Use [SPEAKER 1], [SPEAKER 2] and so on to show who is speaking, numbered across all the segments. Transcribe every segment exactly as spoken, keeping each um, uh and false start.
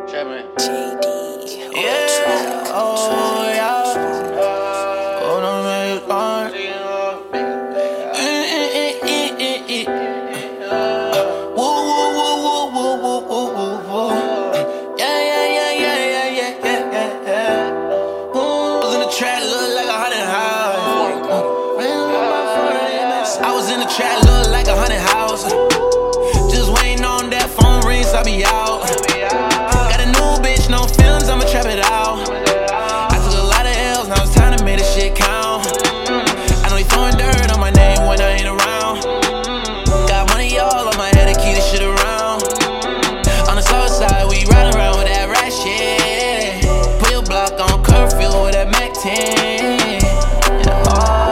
[SPEAKER 1] J D.
[SPEAKER 2] Yeah, oh yeah. Oh no, man, it's hard. Woo, woo, woo, woo, woo, woo, woo, woo. Yeah, yeah, yeah, yeah, yeah, yeah, yeah, yeah, yeah. Woo. I was in the trap, look like a hundred houses. I was in the trap, look like a hundred houses. Just waiting on that phone ring, so I be out. Got a new bitch, no feelings, I'ma trap it out. I took a lot of L's, now it's time to make this shit count. I know he throwing dirt on my name when I ain't around. Got money all on my head to keep this shit around. On the south side, we riding around with that rat shit. Put your block on curfew with that Mac ten. Yeah,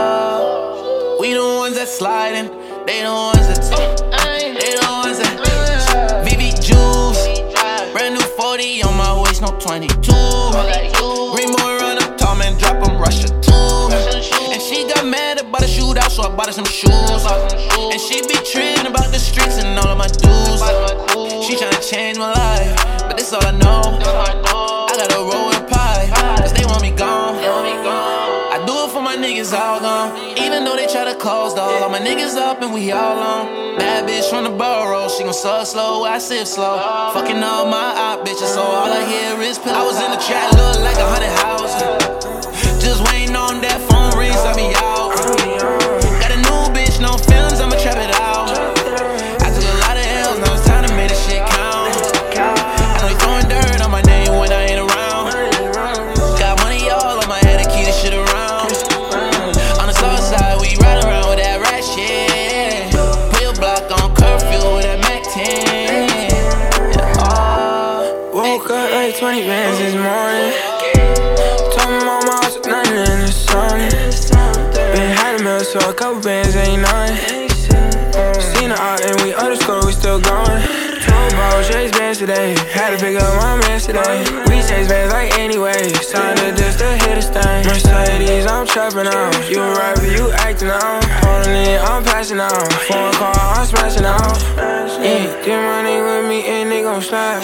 [SPEAKER 2] oh, we the ones that sliding, they the ones that they the ones that V V Juice. Brand new forty on my waist, no twenty-two. Remo run up, tall man, drop him, Russia too. And she got mad about a shootout, so I bought her some shoes. And she be tripping about the streets and all of my dues. She tryna change my life, but this all I know. I gotta roll with a pie, cause they want me gone. I do it for my niggas all gone. Even though they try to close though, all my niggas up and we all on. Bad bitch from the borough, she gon' suck slow, I sip slow. Fucking all my op bitches, so all I hear is pillow. I was in the trap, look like a hundred houses. Just waiting on that phone ring, so I be out. Got a new bitch, no feelings, I'ma trap it out. I took a lot of L's, now it's time to make this shit count. I know he throwing dirt on my name when I ain't around. Got money all on my head to keep this shit around. On the south side, we ride around with that rat shit. Put your block on curfew with that Mac ten. Yeah, oh.
[SPEAKER 3] Woke up like twenty bands this morning. Told my mama I was nothing in the sun. Been had a meal, so a couple bands ain't nothing. Seen her out and we underscore, we still going. Told about chase bands today. Had to pick up my man today. We chase bands like anyway. Signed a disc to hit a stain. Mercedes, I'm trapping out. You a rapper, you acting out. Holding it, I'm passing out. Phone call, I'm smashing out. Yeah, get money with me and they gon' slide.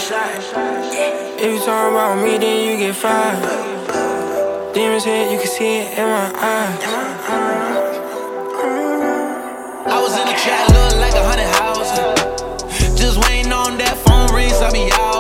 [SPEAKER 3] If you talking about me, then you get fired. Demons hit, you can see it in my eyes.
[SPEAKER 2] I was in the trap, look like a hundred houses. Just waiting on that phone ring, so I be out.